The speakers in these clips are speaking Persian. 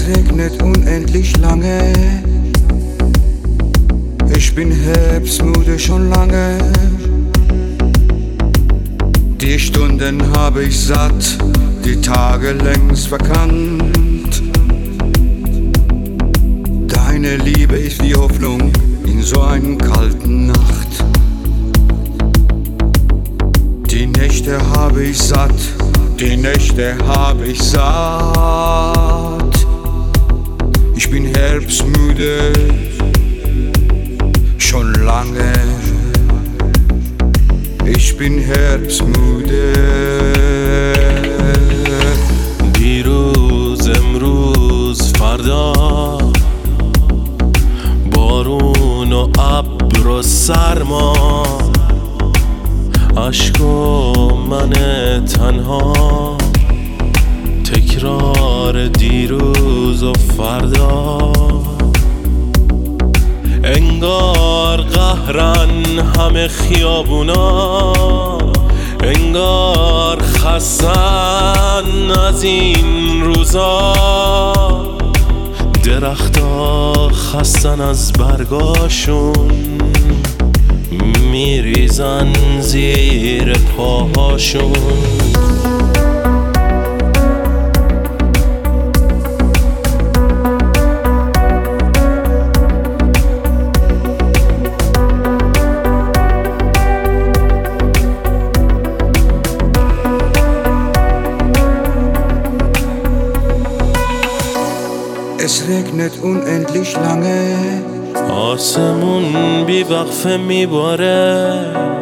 Es regnet unendlich lange. Ich bin herbstmüde schon lange. Die Stunden habe ich satt, die Tage längst verkannt. Deine Liebe ist die Hoffnung in so einer kalten Nacht. Die Nächte habe ich satt, die Nächte habe ich satt. Ich bin herbstmüde schon lange. Ich bin herbstmüde. دیروز امروز فردا، بارون و ابر و سرما، عشق و من تنها، تکرار دیروز و فردا. انگار قهرن همه خیابونا، انگار خستن از این روزا، درختا خستن از برگاشون، میریزن زیر پاهاشون. Es regnet unendlich lange. آسمون بی وقفه میباره.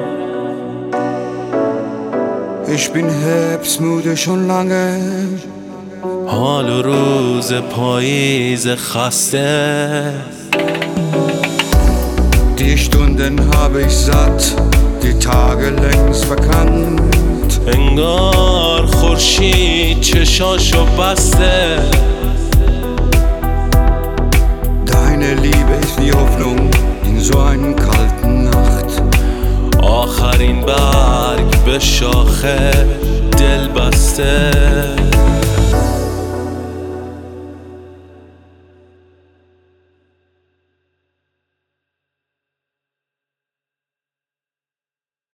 Ich bin herbstmüde schon lange. حال و روز پاییز خسته. Die Stunden habe ich satt, die Tage längst verkannt. انگار خورشید چشاشو بسته. Deine Liebe ist die Hoffnung in so einer kalten Nacht. آخرین برگ به شاخه دل بسته.